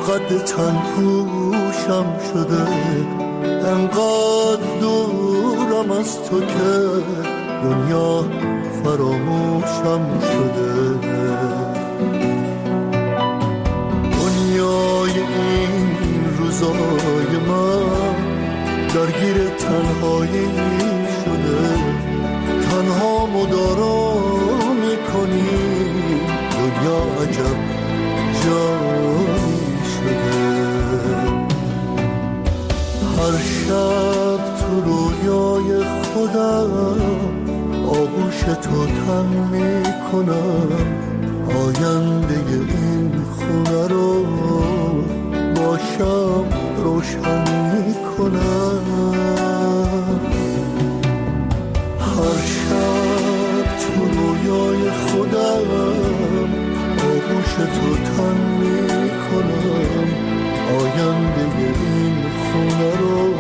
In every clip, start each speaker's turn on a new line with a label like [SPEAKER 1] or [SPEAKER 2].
[SPEAKER 1] قد تن پوشم شده، انقدر دورم از تو که دنیا فراموشم شده. دنیای این روزای من درگیر تنهایی شده، تنها مدارا میکنی، دنیا عجب جایی شده. هر شب تو رویای خودم آغوش تو تن میکنم، آینده این خونه رو باشم روشن میکنم. هر شب تو رویای خودم آغوش تو تن میکنم، آینده این خونه رو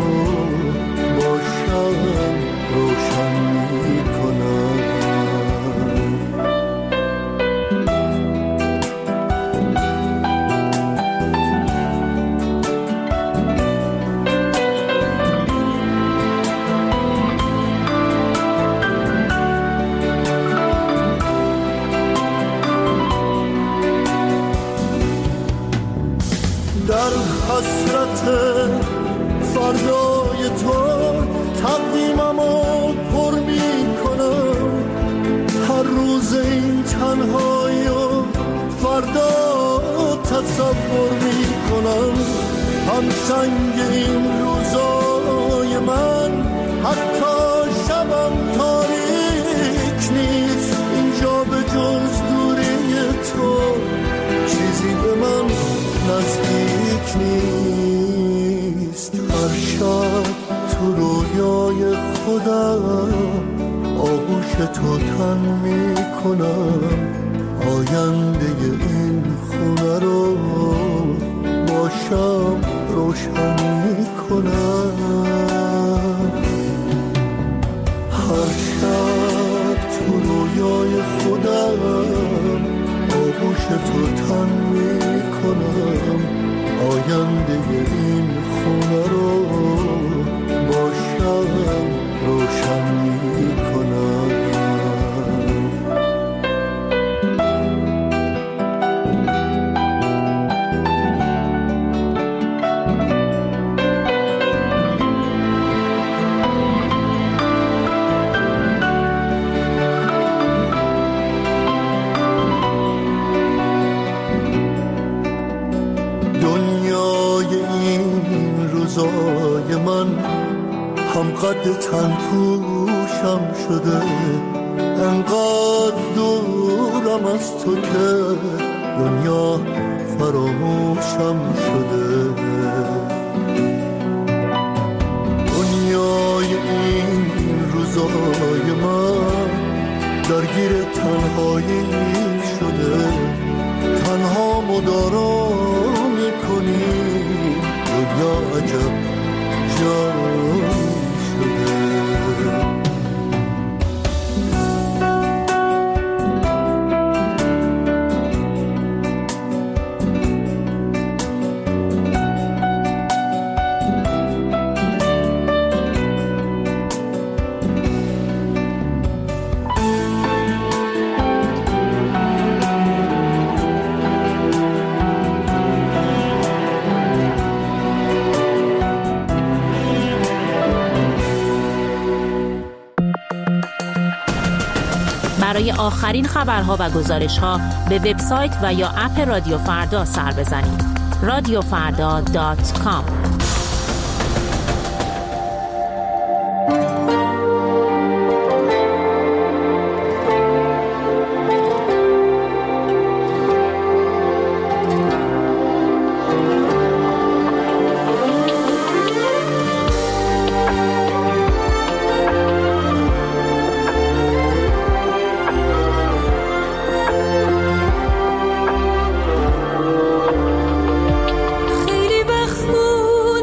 [SPEAKER 1] باشم روشن میکنم. در حسرت فردای تو تقویممو پر میکنم، هر روز این تنهایی و فردا تصور میکنم. هم سنگ این روزای من حتی شبم تاریک نیست، اینجا به جز دوری تو چیزی به من نزدیک نیست. هر شب تو رویای خودم آغوش تو تن میکنم، آینده این خونه رو باشم روشن میکنم. هر شب تو رویای خودم آغوش تو تن میکنم، آینده این خونه رو باشم روشن میکنم. من هم قد تن پوشم شده، انقدر دورم از تو که دنیا فراموشم شده. دنیای این روزای من درگیر تنهایی شده، تنها مدارا میکنی، دنیا عجب جایی شده.
[SPEAKER 2] برای آخرین خبرها و گزارش‌ها به وبسایت و یا اپ رادیو فردا سر بزنید. radiofarda.com
[SPEAKER 3] خیلی وقت بود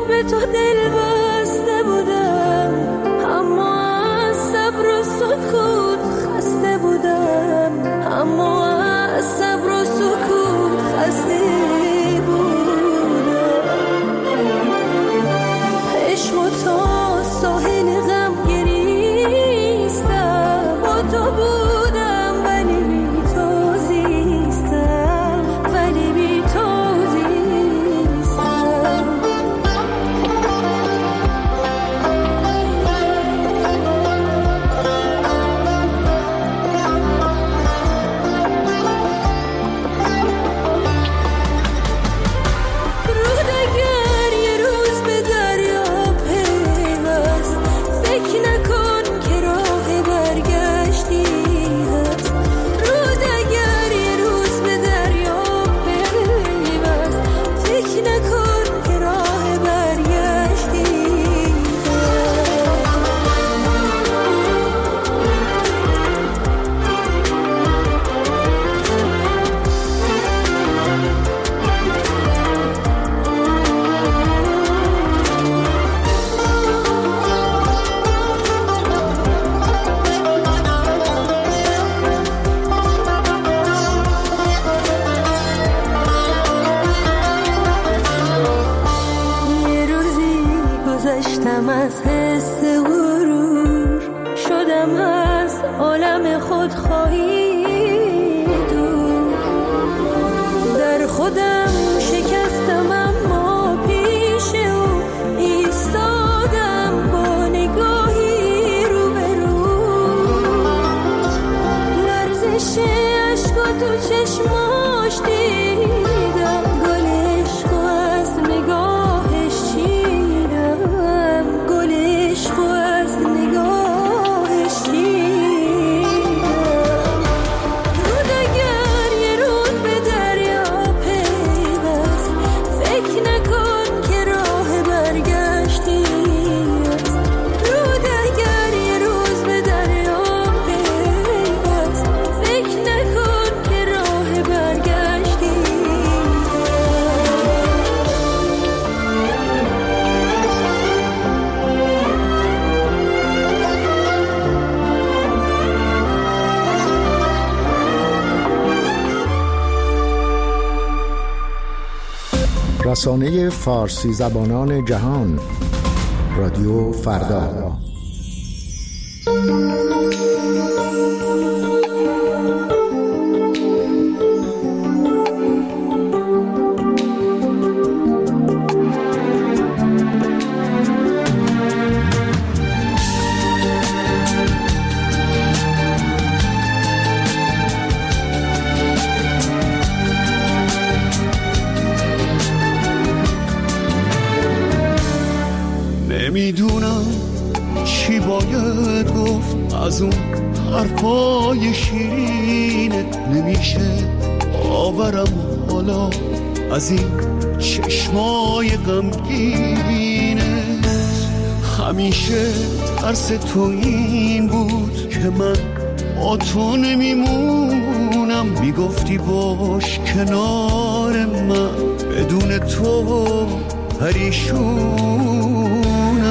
[SPEAKER 3] گذشتم از حس غرور، شدم از عالم خودخواهی دور، در خودم شکستم اما پیش او ایستادم با نگاهی رو به رو، لرزش عشق تو چشماش دیدم، گل عشق از نگاهش چیدم، گل عشق از نگاهش چیدم. رود اگر یه روز به دریا پیوست، فکر نکن که راه برگشتی است. رود اگر یه روز به دریا پیوست، فکر نکن که راه برگشتی است.
[SPEAKER 4] رسانه فارسی زبانان جهان، رادیو فردا.
[SPEAKER 1] نمیدونم چی باید گفت از اون حرفای شیرینت، نمیشه آورم حالا از این چشمای غمگینت. همیشه ترس تو این بود که من با تو نمیمونم، میگفتی باش کنار من، بدون تو پریشونم.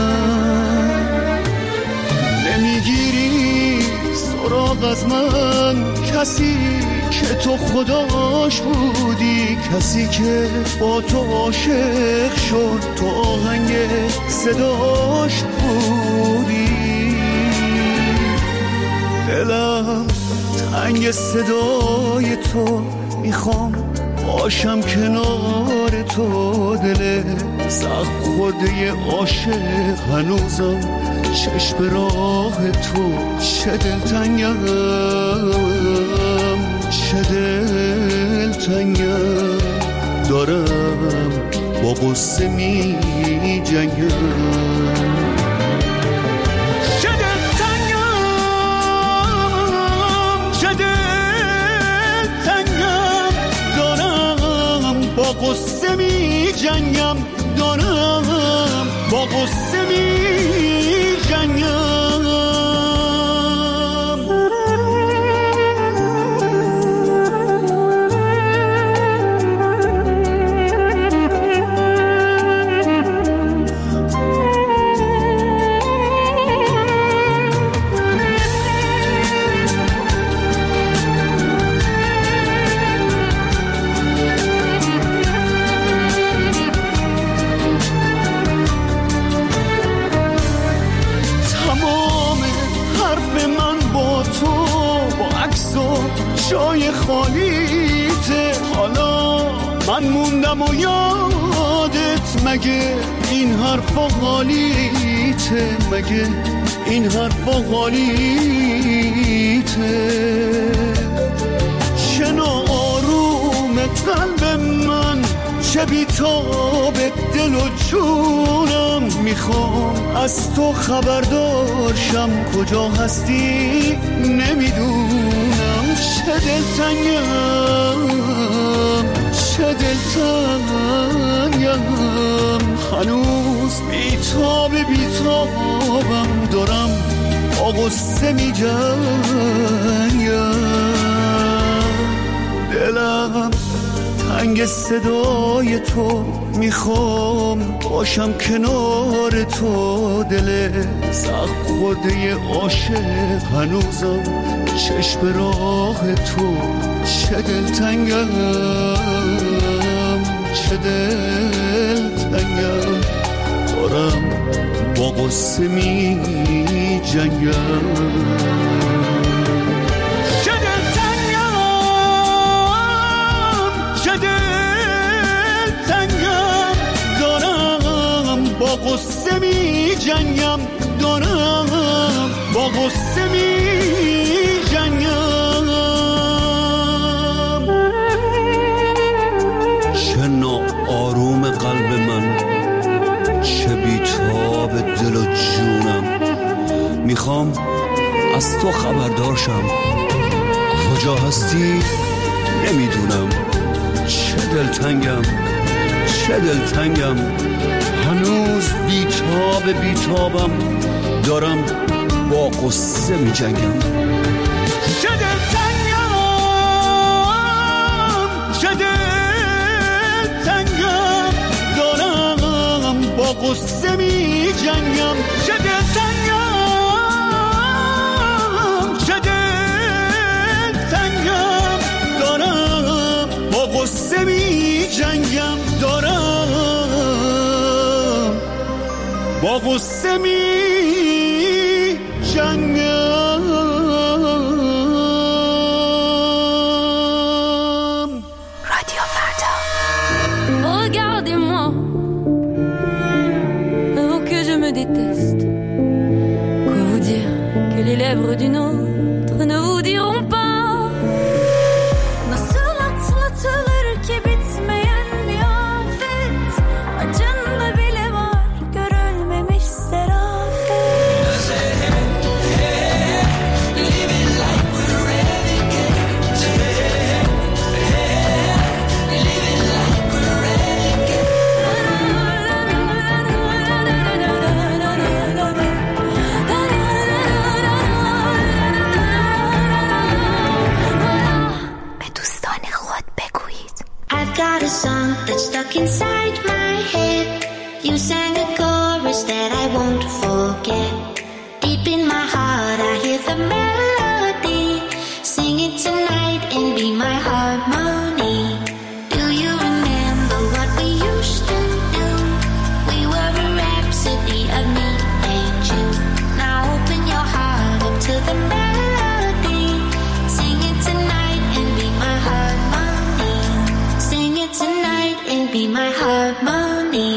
[SPEAKER 1] نمیگیری سراغ از من کسی که تو خداش بودی، کسی که با تو عاشق شد، تو آهنگ صداش بودی. دلم تنگ صدای تو، میخوام باشم کنار تو. دل سخت خورده عاشق هنوزم چشم راه تو. چه دلتنگم، چه دلتنگم، دارم با غصه می جنگم. با غصه می جنگم، دارم با غصه می جنگم. جای خالیته، حالا من موندم و یادت، مگه این حرفا حالیته، مگه این حرفا حالیته. چه ناآروم قلب من، چه بیتاب دل و جونم، میخوام از تو خبردارشم، کجا هستی نمیدونم. چه دلتنگم، چه دلتنگم، هنوز بیتابم، دارم با غصه می جنگم. دلم تنگ صدای تو، میخوام باشم کنار تو. دل سخت خورده عاشق هنوزم چشم راه تو. چه دلتنگم، چه دلتنگم، دارم با قصه می جنگم. چه دلتنگم دارم با قصه می جنگم، دارم با قصه می جنگم. چه ناآروم قلب من، چه بیتاب دل و جونم. میخوام از تو خبردار شم، کجا هستی نمیدونم. چه دلتنگم هنوز بیتابم، دارم با قصه می جنگم. چه دلتنگم دارم با قصه می جنگم. چه دلتنگم دارم با قصه می جنگم، دارم با قصه می جنگم.
[SPEAKER 3] رادیو فردا. Regardez-moi, avant que je me déteste. Quoi vous dire que les lèvres d'une autre ne vous diront pas. Nasıl atlatılır ki bitmeyen bir afet, acında bile var görülmemiş serafet. Living like we're renegades. Living like we're renegades. به دوستان خود بگویید. I've got a song that's stuck inside my head. You sang a chorus that I won't forget. Deep in my heart I hear the melody. Sing it tonight and be my harmony. Do you remember what we used to do? We were a rhapsody of me and you. Now open your heart up to the melody. Sing it tonight and be my harmony. Sing it tonight and be my harmony.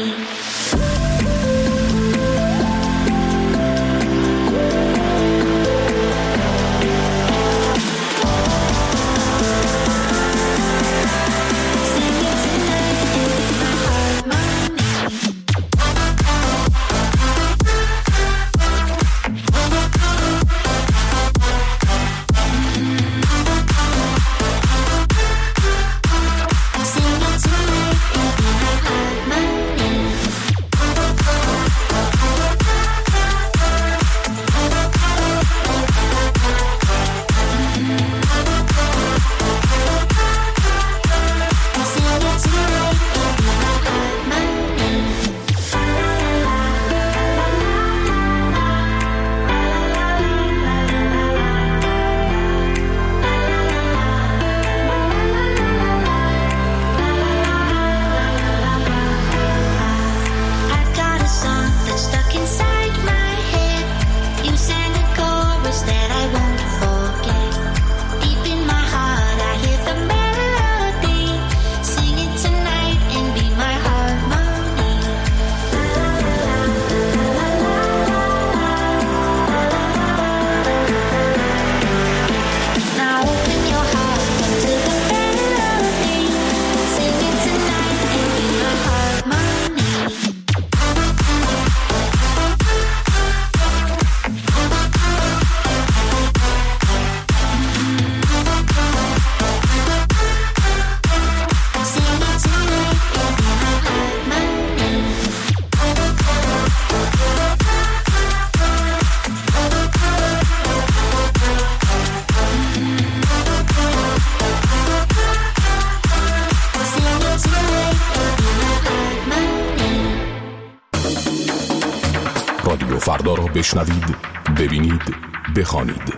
[SPEAKER 5] رادیو فردا را بشنوید، ببینید، بخوانید.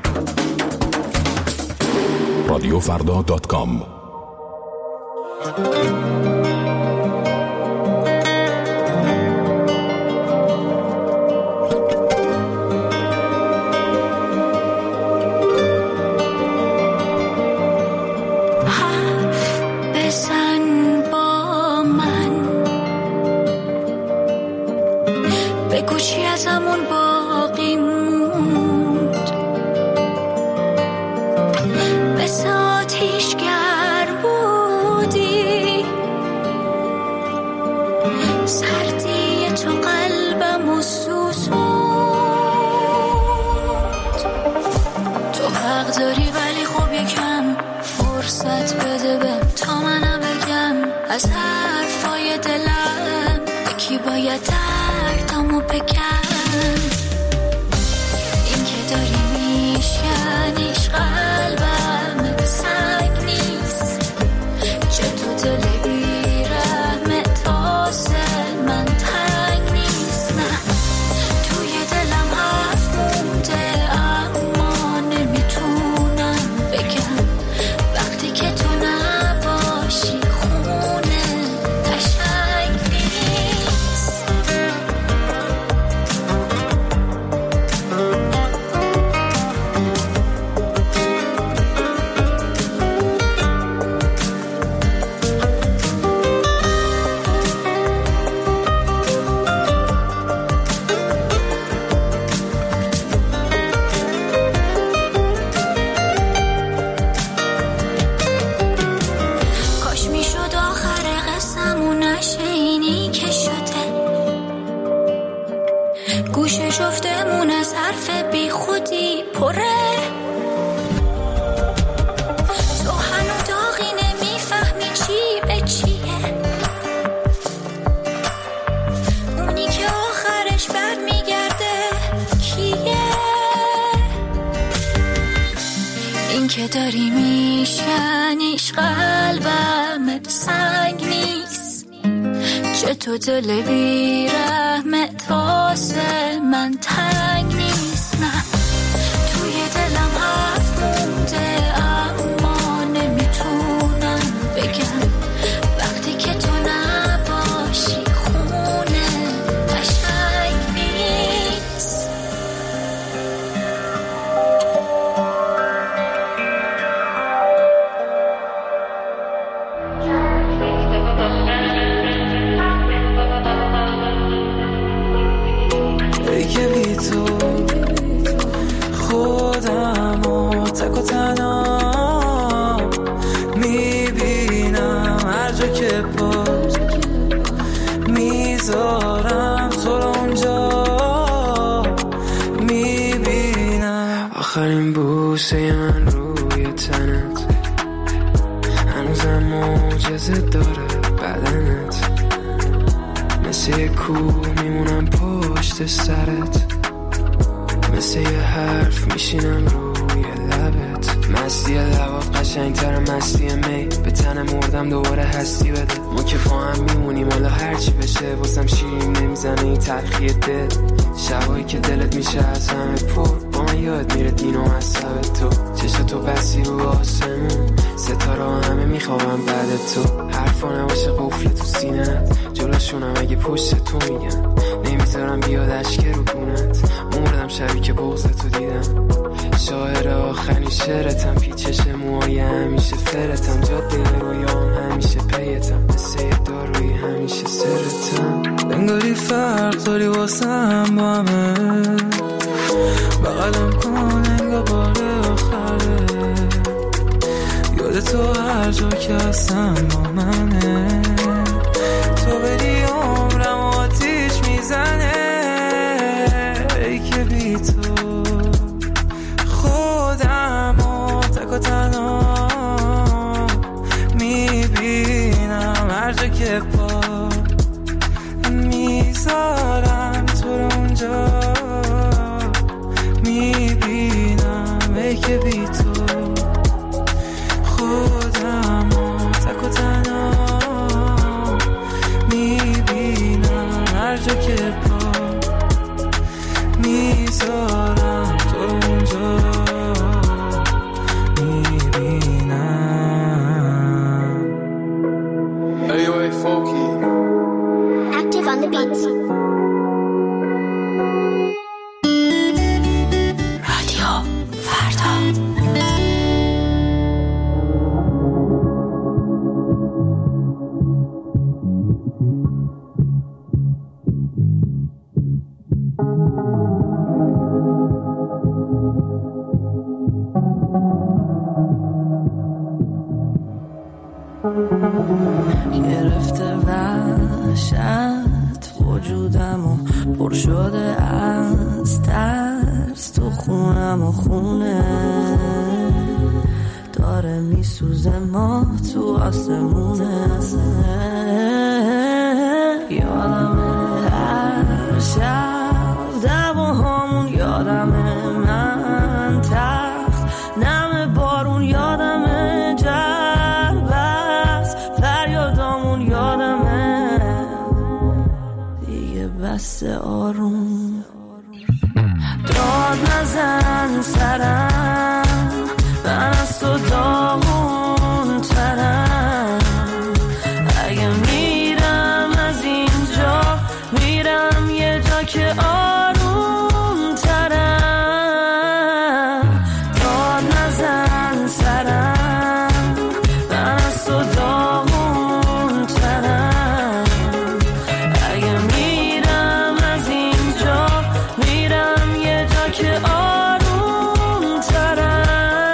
[SPEAKER 5] رادیوفردا.com.
[SPEAKER 3] ازمون باقی موند، مثل آتیش گرم بودی، سردی تو قلبمو سوزوند. تو حق داری ولی خب یکم فرصت بده بهم تا منم بگم از حرفای دلم یکی باید دردامو بگم. این که داری میشنیش قلبم سنگ نیست، چه تو دل بیرحم تاسه من تنگ نیست. نه توی دلم حرف مونده اما نمیتونم بگم، وقتی که تو نباشی خونه قشنگ نیست. کاش میشد آخر قصه‌مون نشه اینی که شده، گوش جفتمون از حرف بی خودی پره. تو هنو داغی نمیفهمی چی به چیه، اونی که آخرش بر میگرده کیه؟ این که داری میشنیش قلبم سنگ نیست، چه تو دل بیرحم تاسه من تنگ نیست. نه توی دلم حرف مونده اما نمیتونم بگم، وقتی که تو نباشی خونه قشنگ نیست.
[SPEAKER 6] ای که بی تو خودم و تک و تنها میبینم، هر جا که پاس میذارم تو رو اونجا میبینم. آخرین بوسه من روی تنت هنوزم معجزه داره بدنت، مثل یه کوه میمونم پشت سرت، مثل یه حرف میشینم روی لبت. مستی لبات قشنگتر مستی می، به تن مردم دوباره هستی بده. ما که با هم میمونیم حالا هرچی بشه واسم شیرین نمیزنه این تلخی دل. شبایی که دلت میشه از همه پر، با من یاد میره دین و مذهب تو. چشتو بسی رو آسمون، ستاره همه میخوابم بعد تو. حرفا نباشه قفل تو سینت، جلوشونم اگه پشت تو میگن، نمیذارم بیاد اشک رو گونت. مردم شبی که بغض تو دیدم، شاعر آخرین شعرتم، پیچش موهای همیشه فرتم، جاده رویام همیشه پیتم، مثل یه داروی همیشه سرتم. انگاری فرق داری واسم با همه، بغلم کن انگار بار آخره، یاد تو هر جا که هستم با منه. تو بری عمرم آتیش میزنه، ای که بی تو خودم و تک و تنها میبینم، هر جا که پا میذارم تو رو اونجا میبینم. ای که بی تو خودم و تک و تنها میبینم، هر جا که پا میذارم گرفته وحشت وجودم و پر شده از ترس، تو خونم و خونه داره میسوزه، ما تو آسمونه. یادمه هر شب دعواهامون، یادمه من تخت نم بارون، یادمه جربست فریادامون، یادمه دیگه بس آروم. داد نزن سرم، من از تو داغون ترم، اگه میرم از اینجا میرم یه جا که آروم ترم. داد نزن سرم، من از تو داغون ترم، اگه میرم از اینجا میرم یه جا که آروم ترم.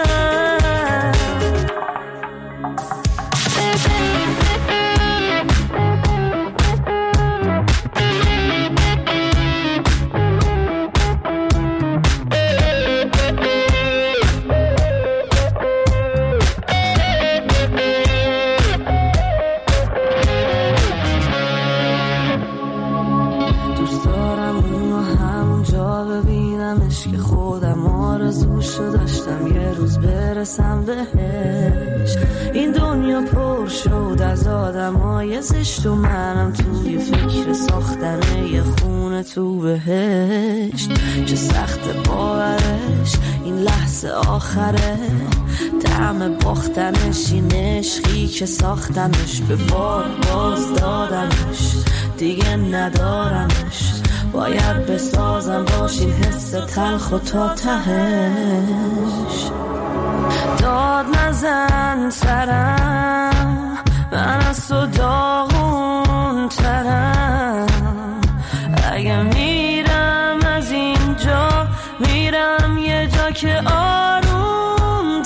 [SPEAKER 6] دوست دارم اونو همونجا ببینمش که خودم آرزوشو داشتم یه روز برسم بهش. این دنیا پر شد از آدمای زشت و منم توی فکر ساختن یه خونه تو بهشت. چه سخت باورش این لحظه آخره، طعم باختنش این عشقی که ساختمش، به بار باز دادمش دیگه ندارمش، باید بسازم باش این حس تلخ و تا تهش. داد نزن سرم، من از تو داغون ترم، اگه میرم از اینجا میرم یه جا که آروم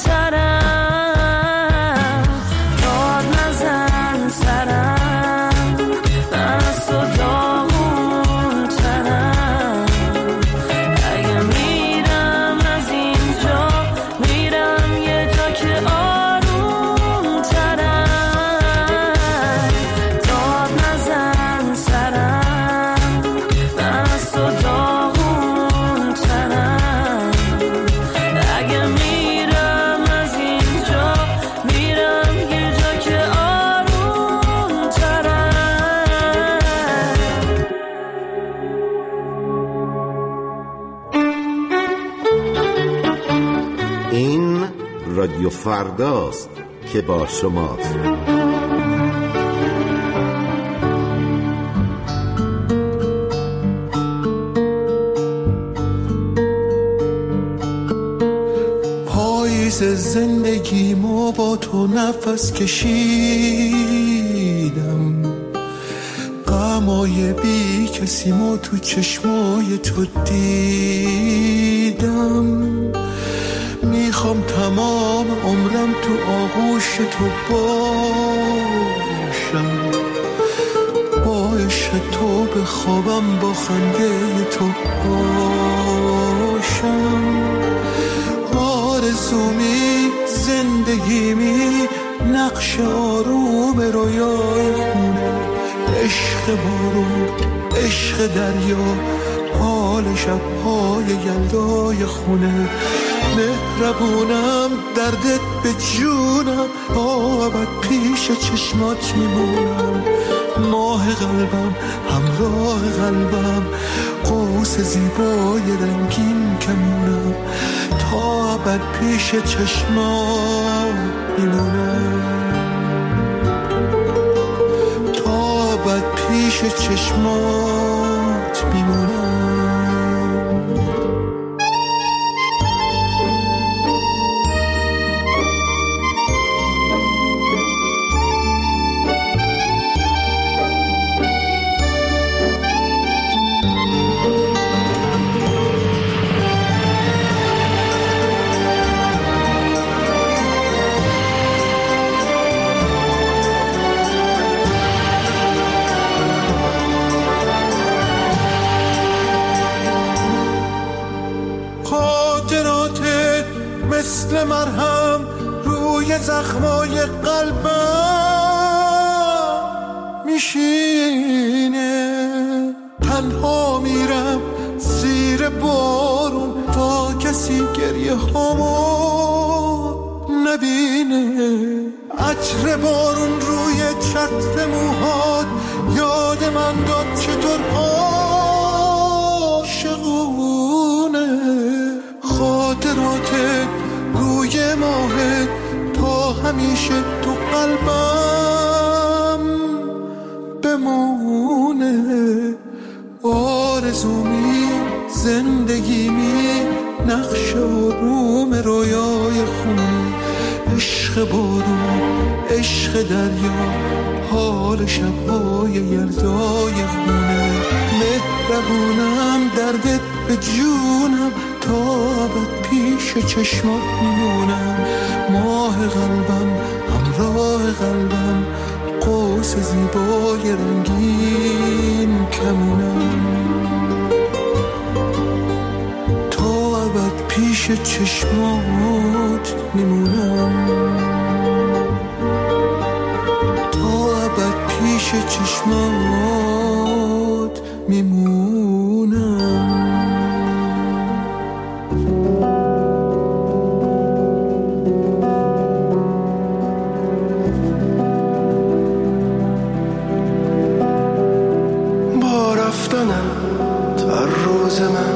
[SPEAKER 6] ترم. داد نزن سرم، من از تو داغون ترم، اگه میرم از اینجا میرم یه جا که آروم ترم. داد نزن سرم، من از تو داغون ترم، اگه میرم از اینجا میرم یه جا که آروم ترم.
[SPEAKER 7] این رادیو فرداست که با شماست.
[SPEAKER 1] پاییز زندگیمو با تو نفس کشیدم، غمای بی کسیمو تو چشمای تو دیدم. میخوام تمام عمرم تو آغوش تو باشم، با عشق تو بخوابم، با خنده تو باشم. آرزومی زندگیمی نقش آروم رویای خونه، عشق بارون عشق دریا، حال شب‌های یلدای خونه. مهربونم دردت به جونم، ابد پیش چشمات میمونم. ماه قلبم همراه قلبم، قوس زیبای رنگین کمونم. تا ابد پیش چشمات میمونم، تا ابد پیش چشمات میمونم.
[SPEAKER 8] مثل مرهم روی زخمای قلبم میشینه. تنها میرم زیر بارون تا کسی گریه هامو نبینه. عطر بارون روی چتر موهات یاد من داد چطور عاشقونه. خاطراتت روی ماهت تا همیشه تو قلبم بمونه. آرزومی زندگیمی نقش آروم رویای خونه. عشق بارون عشق دریا حال شبهای یلدای خونه. مهربونم دردت به جونم تا ابد پیش چشمات میمونم. ماه قلبم همراه قلبم قوس زیبای رنگین کمونم. تا ابد پیش چشمات میمونم. تا ابد پیش چشمات میمونم.
[SPEAKER 6] با رفتنت هر روز من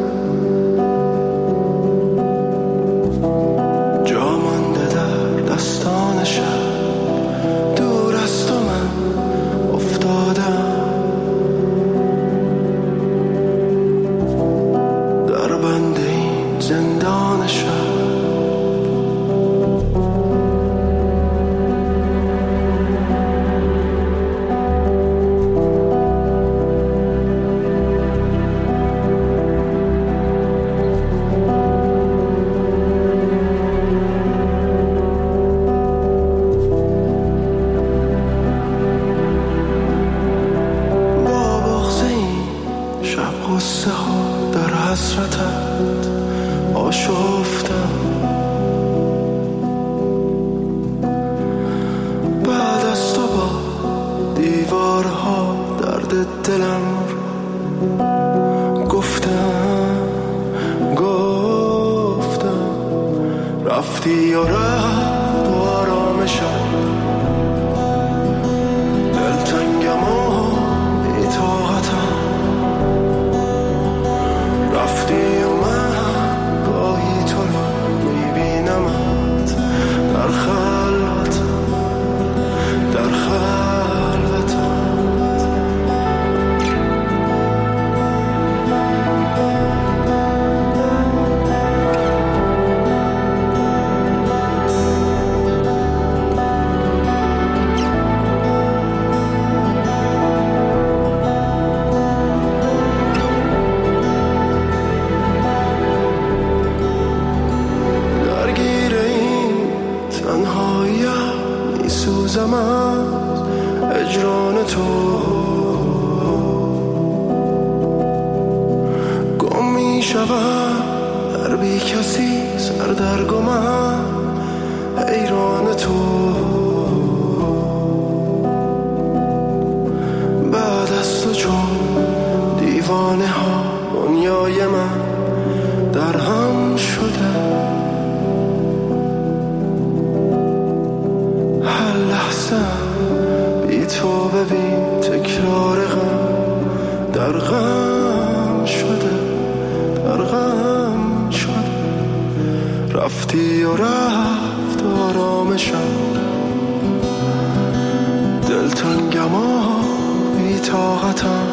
[SPEAKER 6] جا مانده در دستان شب. دور از تو من افتادم در بند این زندان شب. رفتی و رفت و آرامشم. دلتنگم و بی‌طاقتم. رفتی و من گاهی تو رو میبینمت در خلوتم، در خلوتم. میسوزم از اجران تو. گم میشوم در بی کسی سردرگمم حیران تو. بعد از تو چون دیوانه ها دنیای من در هم شده. هر لحظه بی تو ببین تکرار غم در غم شده، در غم شده. رفتی و رفت آرامشم. دلتنگم و بی طاقتم.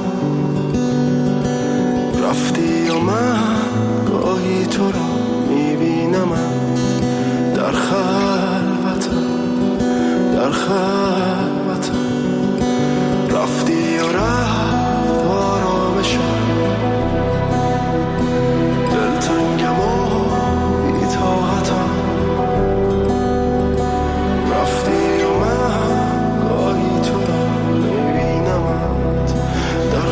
[SPEAKER 6] رفتی و من گاهی تو رو میبینم در خلوتم، در خلوتم. رفتی و رفت آرامشم. دلتنگم و بی طاقتم. رفتی و من گاهی تو رو میبینم در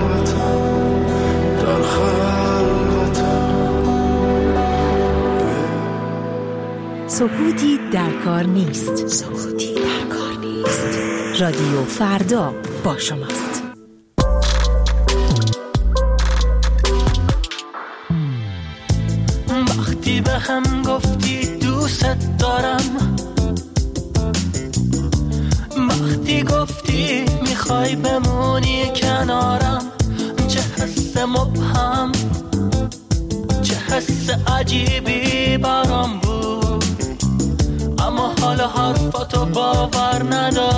[SPEAKER 6] خلوتم، در خلوتم.
[SPEAKER 2] سکوتی در کار نیست. رادیو فردا با شماست.
[SPEAKER 9] وقتی به هم گفتی دوست دارم، وقتی گفتی میخوای بمونی کنارم، چه حس مبهم، چه حس عجیبی برام بود، اما حالا حرفاتو باور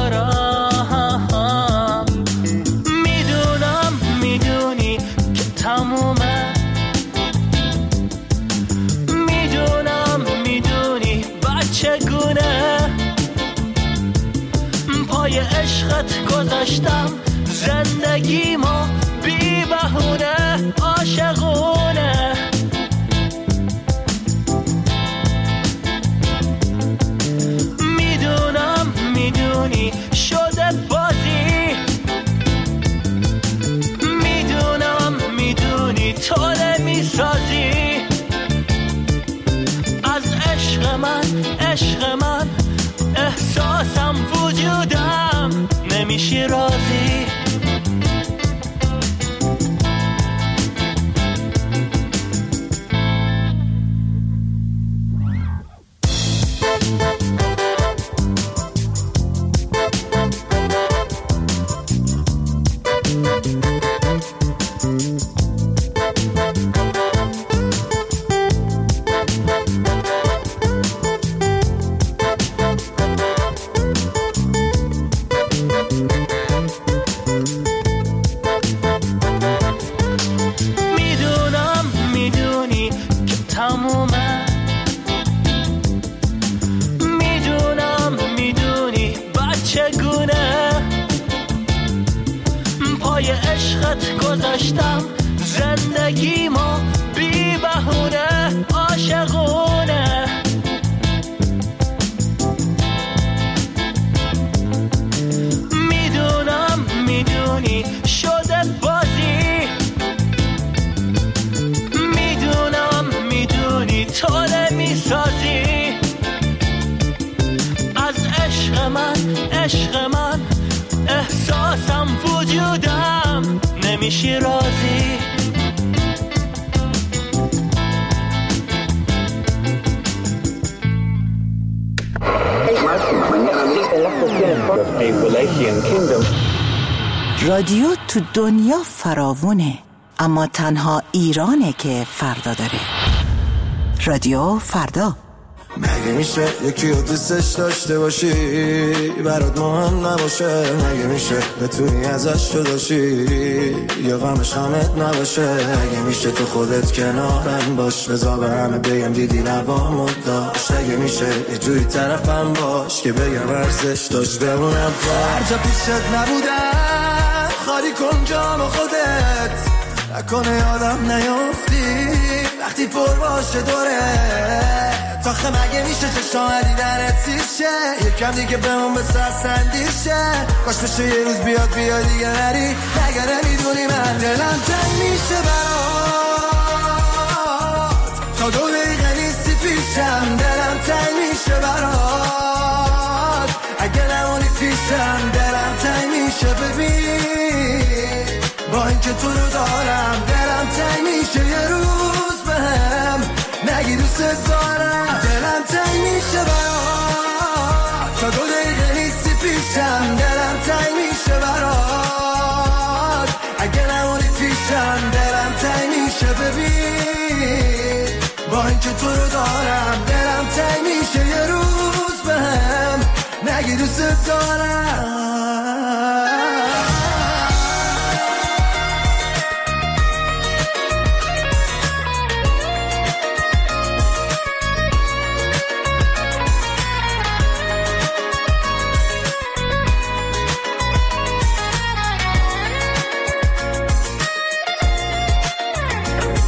[SPEAKER 9] ندارم. میدونم میدونی که تمومه، میدونم میدونی بچگونه پای عشقت گذاشتم زندگیمو بی بهونه عاشقونه. میدونم میدونی شده بازی، میدونم میدونی تو نمیسازی از عشق من، عشق من احساسم وجودم نمیشی راضی. پای عشقت گذاشتم زندگیمو بی بهونه عاشقونه. میدونم میدونی شده بازی، میدونم میدونی تو نمیسازی از عشق من، عشق من احساسم وجودم نمیشی راضی.
[SPEAKER 10] رادیو تو دنیا فراوونه، اما تنها ایرانه که فردا داره. رادیو فردا.
[SPEAKER 8] مگه میشه یکی رو دوستش داشته باشی برات مهم نباشه؟ مگه میشه بتونی ازش جداشی یا غمش غمت نباشه؟ مگه میشه تو خودت کنارم باش، بذار به همه بگم دیدی لبامو داشت؟ مگه میشه یه جوری طرفم باش که بگم ارزش داشت بمونم هر جا پیشت نبودم؟ خالی کن جام خودت، نکنه یادم نیافتی وقتی پر باشه دوره. تاخه مگه میشه چشام دیدنت سیشه یکم دیگه بمون به سرسندیشه؟ کاش بشه یه روز بیاد دیگه نری، مگه نمیدونی من دلم تنگ میشه برات تا 2 دقیقه نیستی پیشم. دلم تنگ میشه برات اگه نمونی پیشم. دلم تنگ میشه ببین با اینکه تو رو دارم. دلم تنگ میشه یه روز بهم نگی دوست دارم. دلم تنگ میشه برات تا 2 دقیقه نیستی پیشم. دلم تنگ میشه برات اگه نمونی پیشم. دلم تنگ میشه ببین با اینکه تو رو دارم. دلم تنگ میشه یه روز بهم نگی دوست دارم.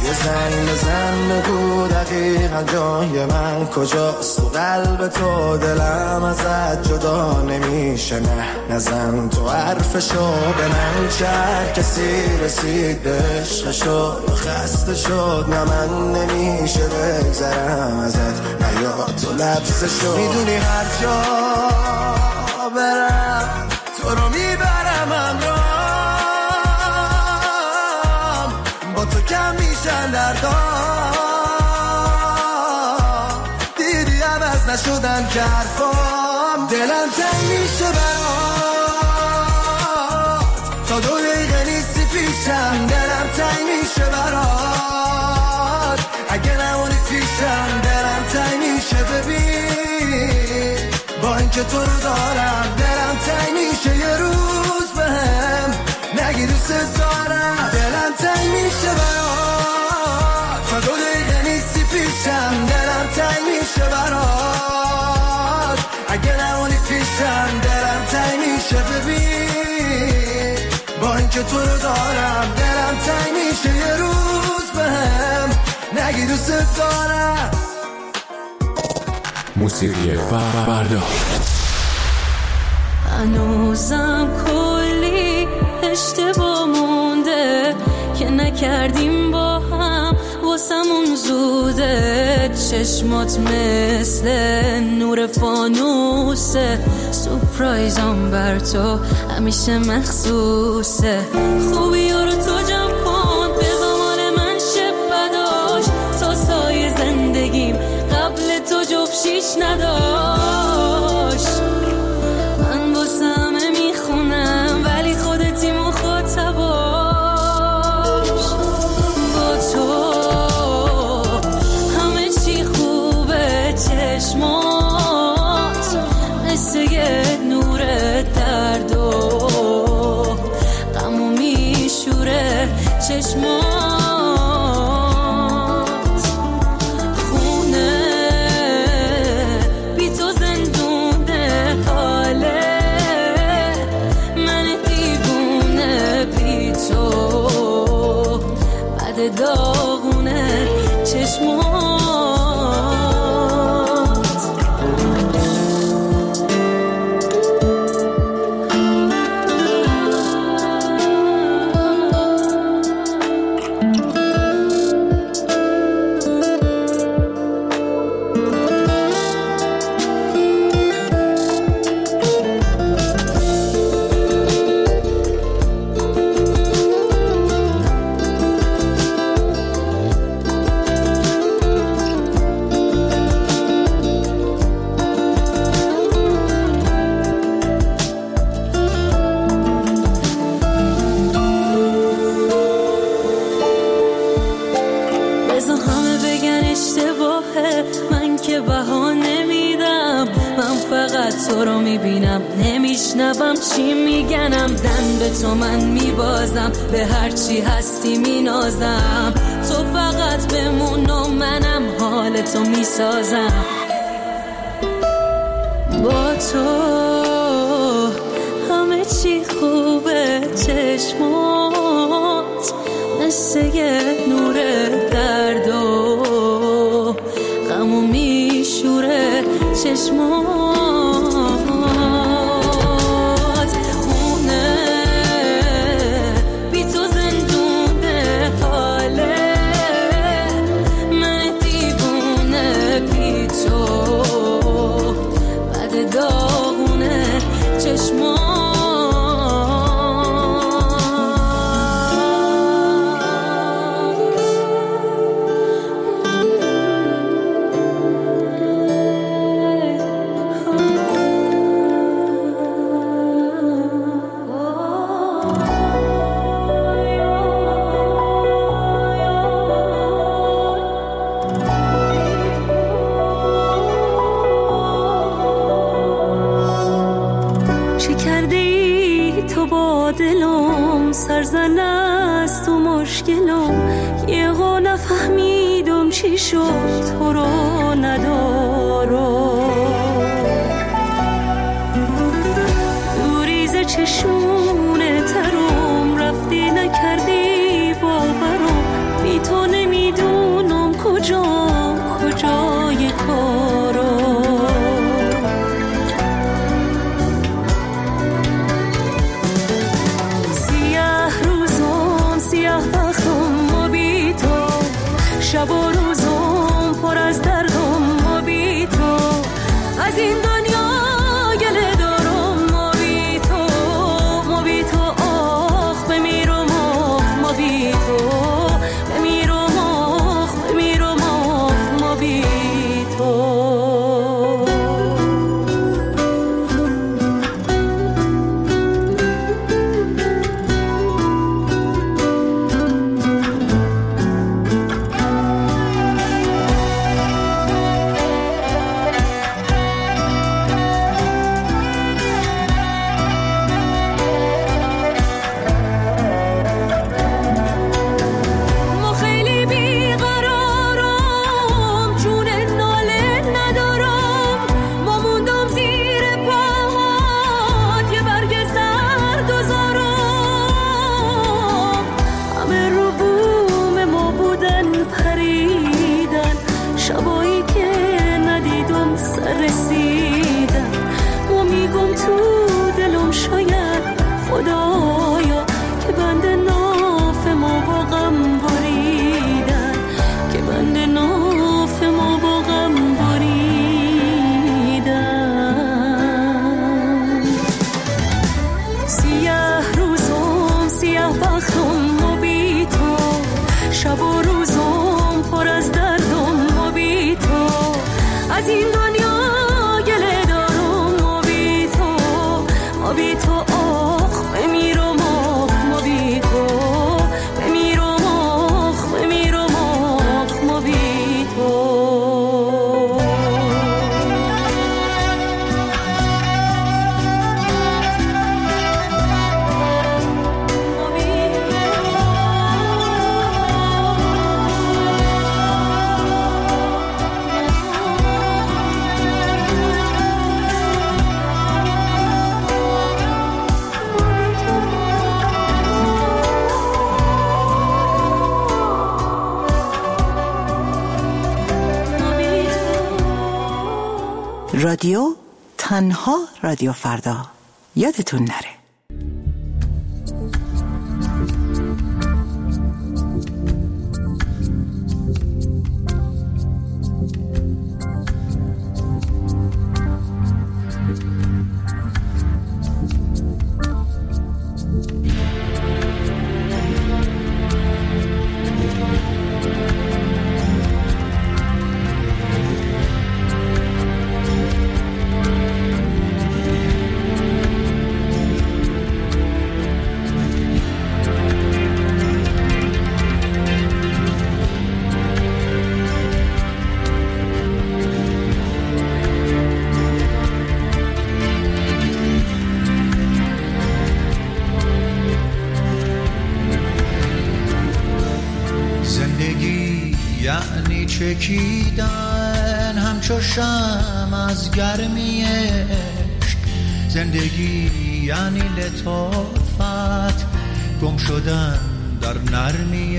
[SPEAKER 8] یه زنگ بزن بگو دقیقا جای من کجاست، تو قلب تو دلم ازت جدا نمیشه، نه نزن تو حرفشو به من، چه کسی رسید به عشقشو یا خسته شد، نه من نمیشه بگذرم ازت، نه یا تو لبسشو، میدونی هر جا برم تو رو میبرم همراهم، با تو کم میشن دردام، دیدی عوض نشدن که حرفام، دلم تنگ میشه برات، تا 2 دقیقه نیستی پیشم، دلم تنگ میشه برات، اگه نمونی پیشم دلم تنگ میشه، ببین با اینکه تو رو دارم دلم تنگ میشه، یه روز بهم نگی دوست دارم، دلم تنگ میشه برات، تا 2 دقیقه نیستی پیشم، دلم تنگ میشه برات، اگه نمونی پیشم دلم تنگ میشه، ببین با اینکه تو رو دارم دلم تنگ میشه، یه روز بهم نگی دوست دارم.
[SPEAKER 5] موسیقی فردا.
[SPEAKER 11] هنوزم کلی اشتباه مونده که نکردیم با هم، واسمون زوده، چشمات مثل نور فانوسه، سورپرایزم بر تو همیشه مخصوصه، خوبی رو تو جمع کن بذار مال من شب بداش، تا سایه زندگیم قبل تو جفشیش نداشت، من واسه همه میخونم ولی خودتی مخاطباش، با تو همه چی خوبه، چشمات مثل یه نور درد و غمو میشوره، چشمات داغونه، چشمات تو رو میبینم نمیشنوم چی میگنم، زن به تو من میبازم، به هرچی هستی مینازم، تو فقط بمون و منم حال تو میسازم، با تو همه چی خوبه، چشمات مثل یه نور درد و غمو میشوره، چشمات
[SPEAKER 12] سرزن است و مشکلم، یه ها نفهمیدم چی شد تو رو ندارم، دوریز چشمونه ترم رفتی نکردی باورم، بی تو نمی کجای کارو سیاه روزم سیاه بختم و بی تو شب و روزم پر از دردم و بی تو از این دنیا گله دارم و بی تو آخ بمیرم و بی تو بمیرم و بی تو
[SPEAKER 10] رادیو تنها رادیو فردا، یادتون نره.
[SPEAKER 1] چکیدن همچو شمع از گرمی عشق، زندگی یعنی لطافت، گم شدن در نرمی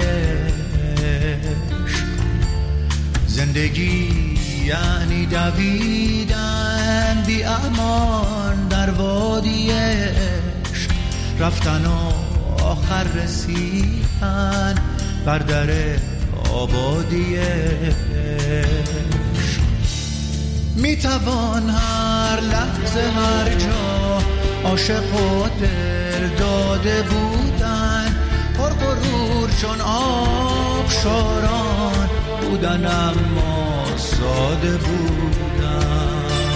[SPEAKER 1] عشق. زندگی یعنی دویدن بی امان در وادی عشق، رفتن و آخر رسیدن بر در آبادی عشق. میتوان هر لحظه هر جا عاشق و دل داده بودن، پر غرور چون آبشاران بودن اما ساده بودن.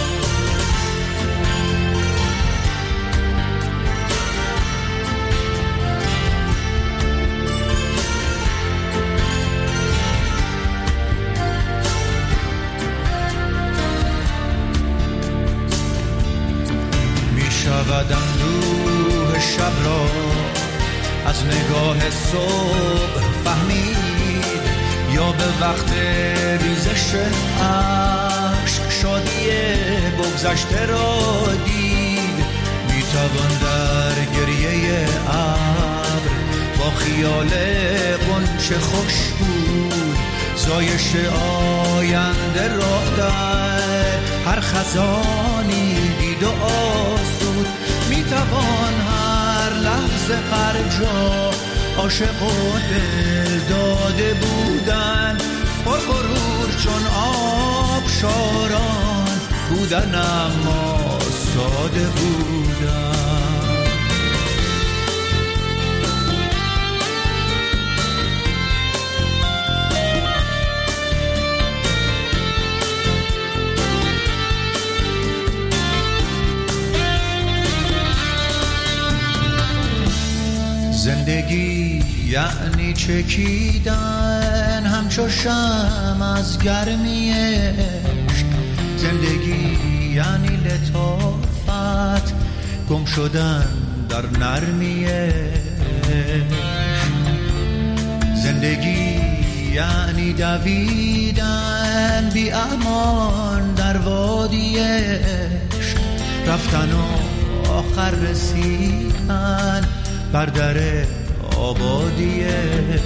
[SPEAKER 1] شود اندوه شب را از نگاه صبح فهمید، یا به وقت ریزش اشک شادی بگذشته را دید. میتوان در گریه ابر با خیال غنچه خوش بود
[SPEAKER 13] زایش آینده را در هر خزانی دید و آسود. میتوان هر لحظه هر جا عاشق و دل داده بودن، پر غرور چون آبشاران بودن اما ساده بودن. زندگی یعنی چکیدن همچو شمع از گرمی عشق. زندگی یعنی لطافت گم شدن در نرمی عشق. زندگی یعنی دویدن بی امان در وادی عشق. رفتن و آخر رسیدن بر در آبادی عشق.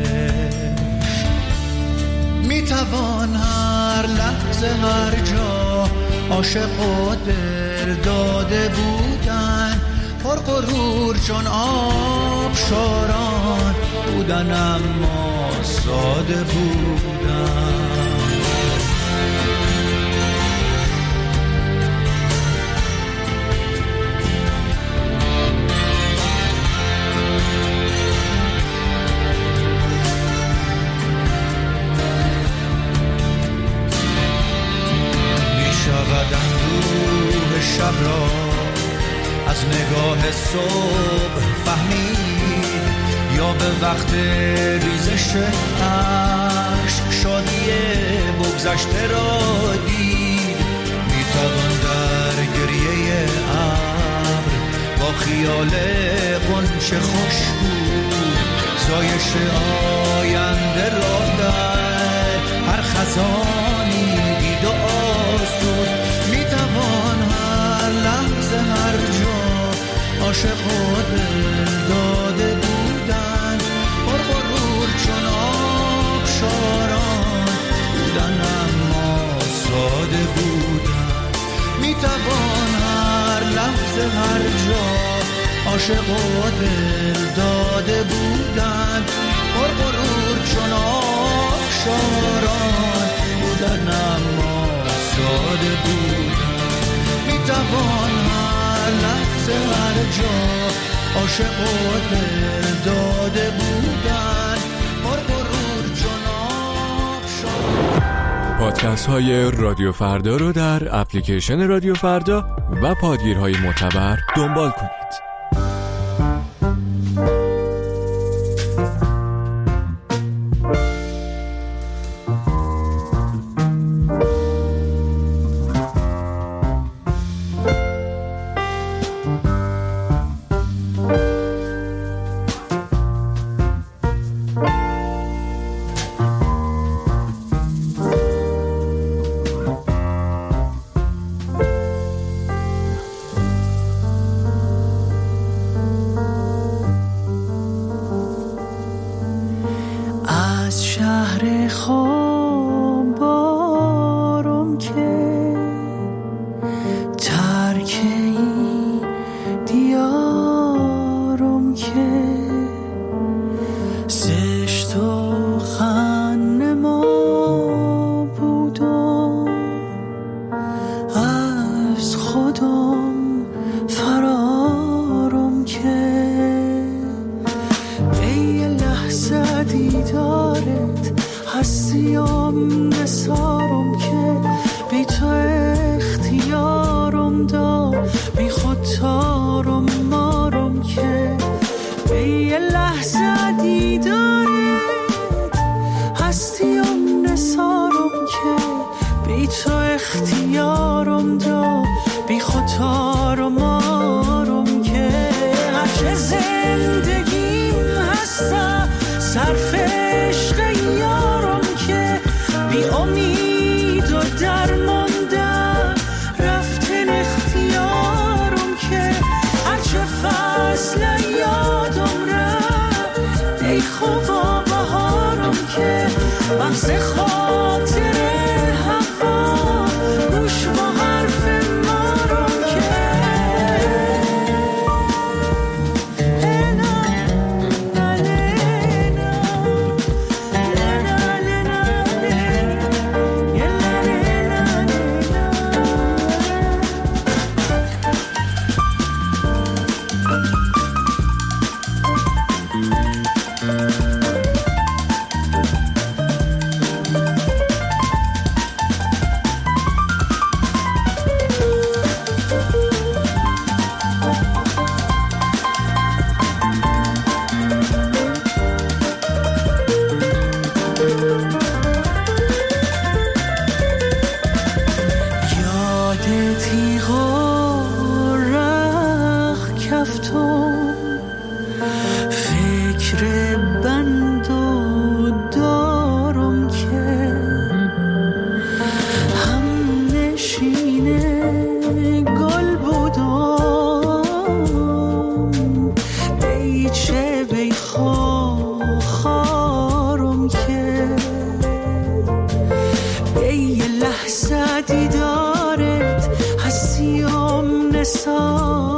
[SPEAKER 13] میتوان هر لحظه هر جا عاشق و دل داده بودن، پر غرور چون آبشاران بودن اما ساده بودن. اندوه شب را از نگاه صبح فهمید، یا به وقت ریزش عشق شادی بگذشته را دید. میتوان در گریه ابر با خیال غنچه خوشبو زایش آینده را در هر خزانی دید و آسود. میتوان هر لحظه هر جا عاشق و دل داده بودن، پر غرور چون آبشاران بودن اما ساده بودن. میتوان هر لحظه هر جا عاشق و دل داده بودن، پر غرور چون آبشاران بودن اما ساده بودن. میتوان هر لحظه هر جا عاشق و دل داده بودن، پر غرور چون آبشاران.
[SPEAKER 5] پادکست های رادیو فردا رو در اپلیکیشن رادیو فردا و پادگیرهای معتبر دنبال کنید.
[SPEAKER 12] خوبا بهارم که من دیدارت هستیم نسا